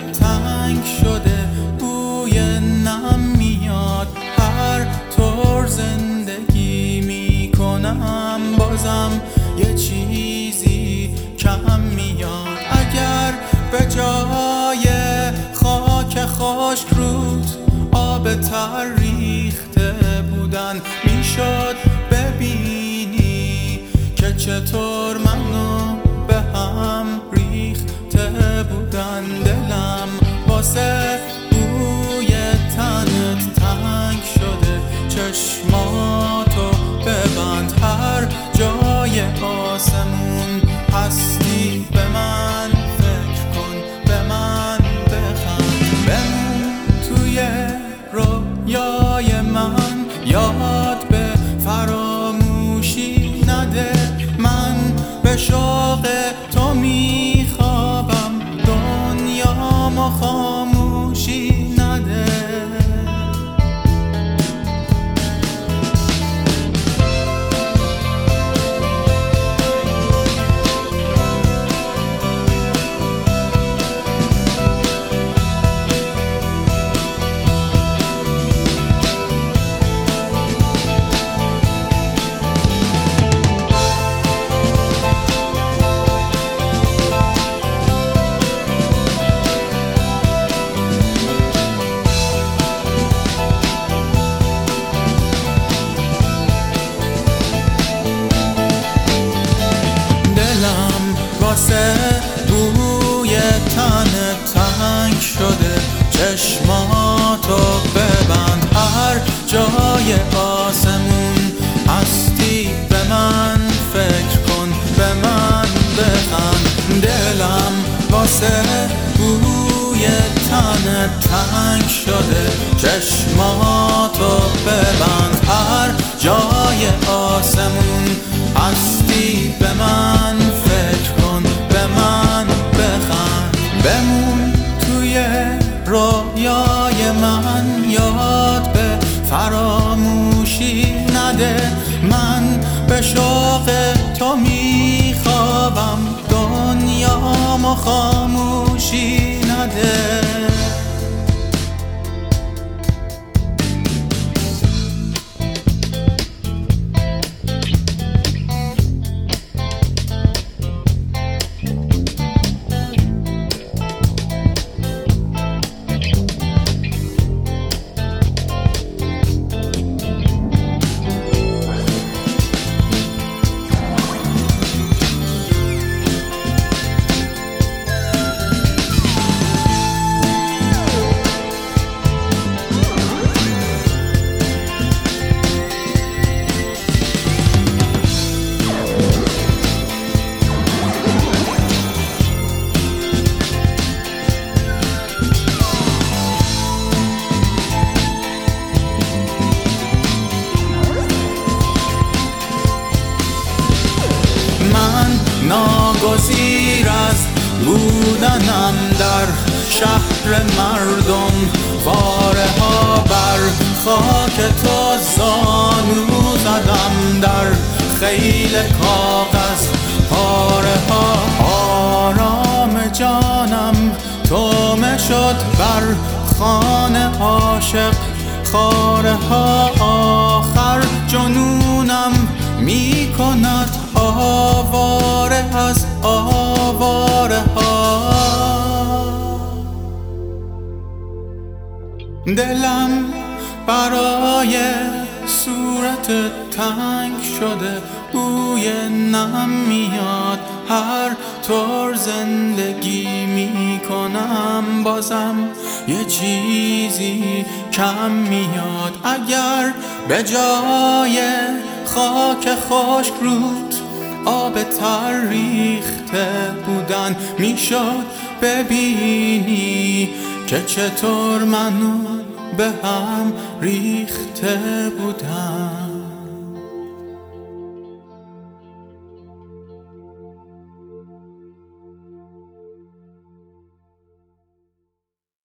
تنگ شده، بوی نم میاد. هر طور زندگی میکنم بازم یه چیزی کم میاد. اگر به جای خاک خشک رود آب تر ریخته بودن، میشد ببینی که چطور منو به هم ریخته بودن. دلم واسه بوی تنت تنگ شده، چشماتو ببند. هر جای آسمون هستی به من فکر کن، به من بخند. بمون توی رویای من، یاد به فراموشی نده. من به شوق تو میخوابم، دنیامو خاموشی نده. واسه بوی تنت تنگ شده، چشماتو ببند. هر جای آسمون هستی به من فکر کن، به من بخند. دلم واسه بوی تنت تنگ شده، چشماتو ببند. هر جای آسمون هستی به من فکر کن، به من بخند. بمون توی رویای من، یاد به فراموشی نده. من به شوق تو میخوابم، دنیامو خاموشی نده. ناگزیر از بودنم در شهر مردم، باره ها بر خاک تو زانو زدم. در خیل کاغذ پاره ها آرام جانم تومه شد بر خانه عاشق. خاره ها آخر جنونم می کند آواره از آواره ها. دلم برای صورت تنگ شده، بوی نم میاد. هر طور زندگی میکنم بازم یه چیزی کم میاد. اگر به جای خاک خشک رود آب تر ریخته بودن، میشد ببینی که چطور منو به هم ریخته بودن.